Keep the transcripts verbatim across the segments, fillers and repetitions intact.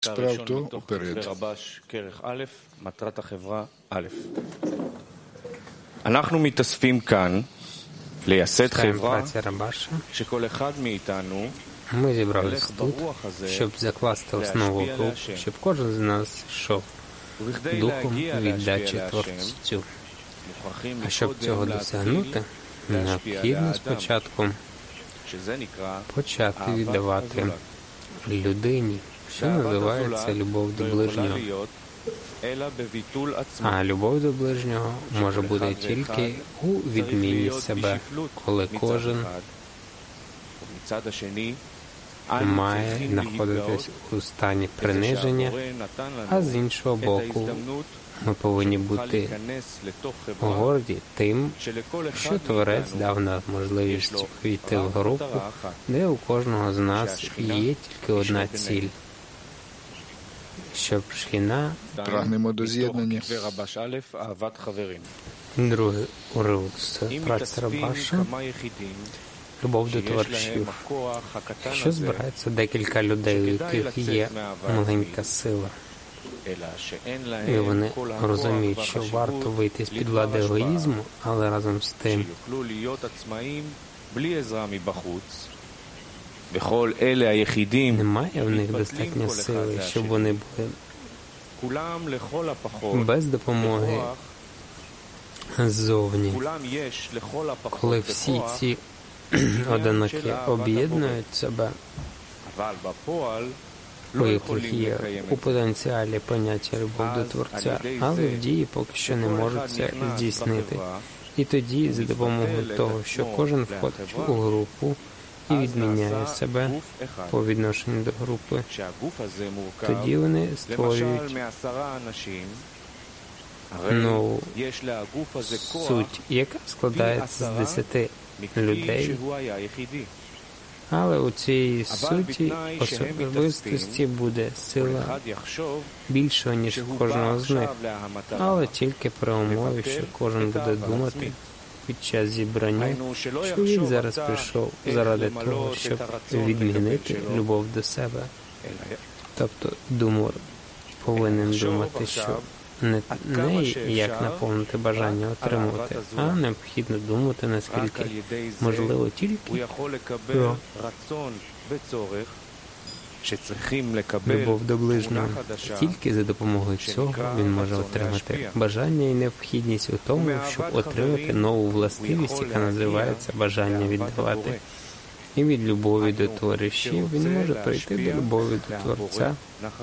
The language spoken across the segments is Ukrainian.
Справ то уперед. אנחנו מתאספים כאן לייסד חברה שכל אחד מאיתנו Ми зібрались тут, щоб закласти основу груп, щоб кожен з нас йшов духом віддачі Творцю. А щоб цього досягнути, необхідно спочатку почати віддавати людині, що називається любов до ближнього. А любов до ближнього може бути тільки у відміні себе, коли кожен має знаходитись у стані приниження, а з іншого боку ми повинні бути горді тим, що Творець дав нам можливість війти в групу, де у кожного з нас є тільки одна ціль, щоб Шхіна, прагнемо до з'єднання. Другий уривок з праці Рабаша, любов до творців. Якщо збирається декілька людей, у яких є маленька сила, і вони розуміють, що варто вийти з-під влади егоїзму, але разом з тим немає в них достатньо сили, щоб вони були без допомоги ззовні. Коли всі ці одинокі об'єднують себе, у яких є у потенціалі поняття любов до Творця, але в дії поки що не можуть це здійснити. І тоді, за допомогою того, що кожен входить у групу і відміняє себе по відношенню до групи, тоді вони створюють нову суть, яка складається з десяти людей. Але у цій суті особистості буде сила більшого, ніж у кожного з них. Але тільки при умові, що кожен буде думати під час зібрання, що він зараз прийшов заради того, щоб відмінити любов до себе. Тобто думор повинен думати, що не, не як наповнити бажання отримувати, а необхідно думати, наскільки можливо тільки про любов до ближнього. Тільки за допомогою цього він може отримати бажання і необхідність у тому, щоб отримати нову властивість, яка називається бажання віддавати. І від любові до творищів він може прийти до любові до Творця.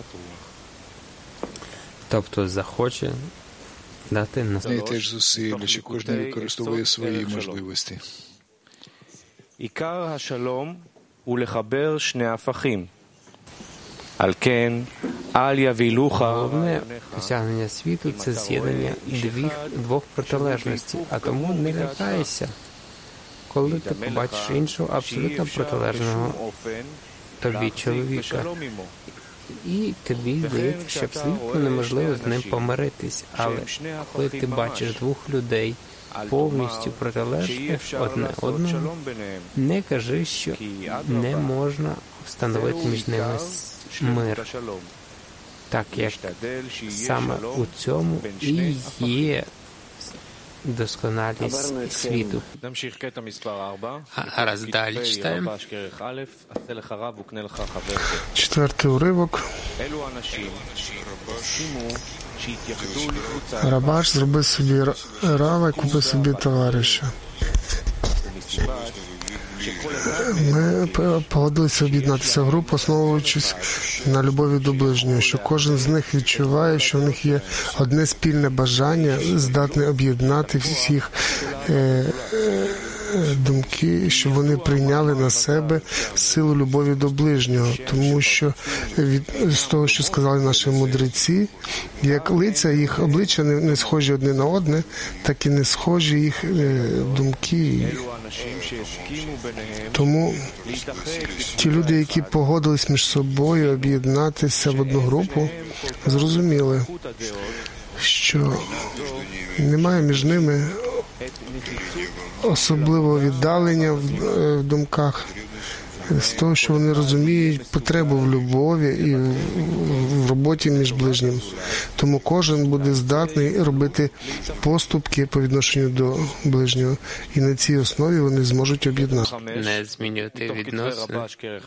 Тобто захоче дати на І теж зусилля, що кожен використовує свої можливості. עיקר השלום הוא לחבר שני הפכים. על כן, אל יבילוך. Головне досягнення світу – це з'єднання двох, двох протилежностей, а тому не лякайся, коли ти побачиш іншого абсолютно протилежного тобі чоловіка. І тобі здається, що абсолютно неможливо з ним помиритись. Але коли ти бачиш двох людей повністю протилежних одне одному, не кажи, що не можна встановити між ними мир. Так як саме у цьому і є досконалість світу. А раз далі читаємо. Четвертий уривок. Рабаш зроби собі рава і купи собі товариша. Ми погодилися об'єднатися в групу, основуючись на любові до ближнього, що кожен з них відчуває, що в них є одне спільне бажання, здатне об'єднати всіх е, е, думки, щоб вони прийняли на себе силу любові до ближнього, тому що від з того, що сказали наші мудреці, як лиця, їх обличчя не, не схожі одне на одне, так і не схожі їх е, думки. Тому ті люди, які погодились між собою об'єднатися в одну групу, зрозуміли, що немає між ними особливого віддалення в думках, з того, що вони розуміють потребу в любові і в роботі між ближнім. Тому кожен буде здатний робити поступки по відношенню до ближнього. І на цій основі вони зможуть об'єднати. Не змінювати відносини.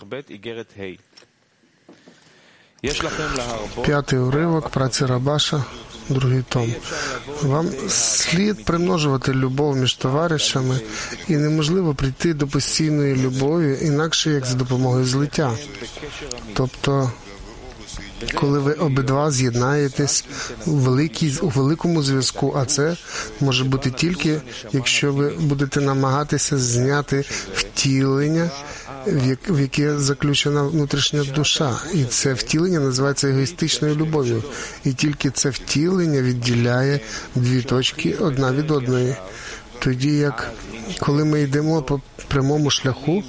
П'ятий уривок праці Рабаша, другий том. Вам слід примножувати любов між товаришами, і неможливо прийти до постійної любові інакше, як за допомогою злиття. Тобто, коли ви обидва з'єднаєтесь у, великій, у великому зв'язку, а це може бути тільки, якщо ви будете намагатися зняти втілення, в яке заключена внутрішня душа. І це втілення називається егоїстичною любов'ю. І тільки це втілення відділяє дві точки одна від одної. Тоді як, коли ми йдемо по прямому шляху,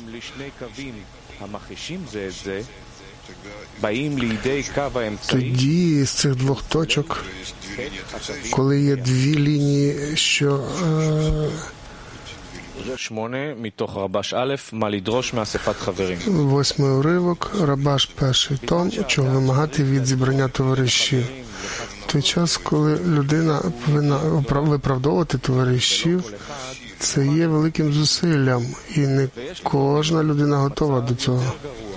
тоді з цих двох точок, коли є дві лінії, що е, восьмий уривок, Рабаш перший том, чого вимагати від зібрання товаришів. В той час, коли людина повинна виправдовувати товаришів, це є великим зусиллям, і не кожна людина готова до цього.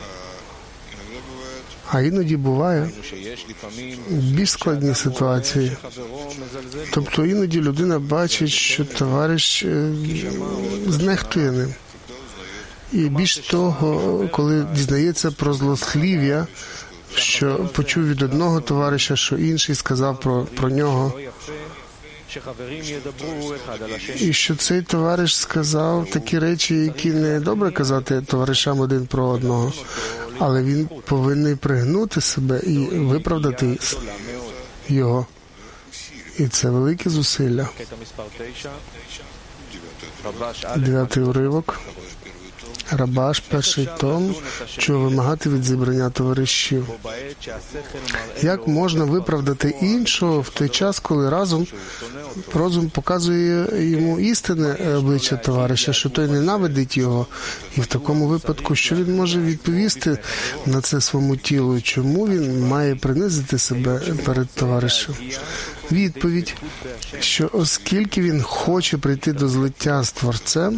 А іноді буває більш складні ситуації. Тобто іноді людина бачить, що товариш знехтує ним. І більш того, коли дізнається про злослів'я, що почув від одного товариша, що інший сказав про, про нього, і що цей товариш сказав такі речі, які не добре казати товаришам один про одного, але він повинен пригнути себе і виправдати його. І це велике зусилля. Дев'ятий уривок. Рабаш, перший том, що вимагати від зібрання товаришів. Як можна виправдати іншого в той час, коли разом розум показує йому істинне обличчя товариша, що той ненавидить його, і в такому випадку, що він може відповісти на це своєму тілу, чому він має принизити себе перед товаришем? Відповідь, що оскільки він хоче прийти до злиття з Творцем,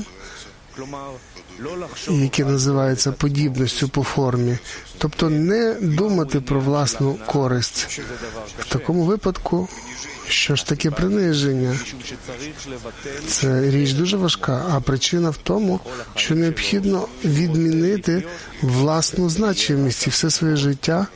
яке називається подібністю по формі, тобто не думати про власну користь. В такому випадку, що ж таке приниження? Це річ дуже важка, а причина в тому, що необхідно відмінити власну значимість і все своє життя,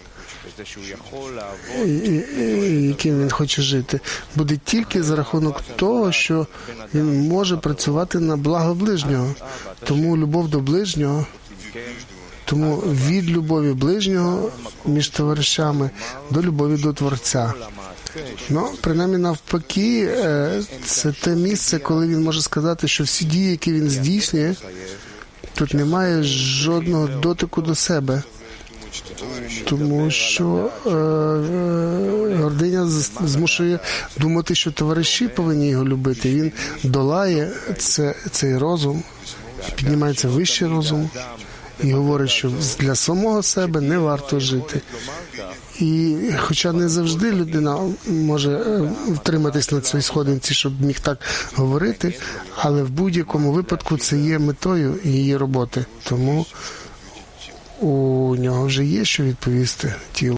яким він хоче жити, буде тільки за рахунок того, що він може працювати на благо ближнього. Тому любов до ближнього, тому від любові ближнього між товаришами до любові до Творця. Ну, принаймні навпаки, це те місце, коли він може сказати, що всі дії, які він здійснює, тут немає жодного дотику до себе. Тому що е, е, гординя змушує думати, що товариші повинні його любити. Він долає це, цей розум, піднімається вищий розум і говорить, що для самого себе не варто жити. І хоча не завжди людина може втриматись на цій сходинці, щоб міг так говорити, але в будь-якому випадку це є метою її роботи. Тому у нього вже є що відповісти тілу.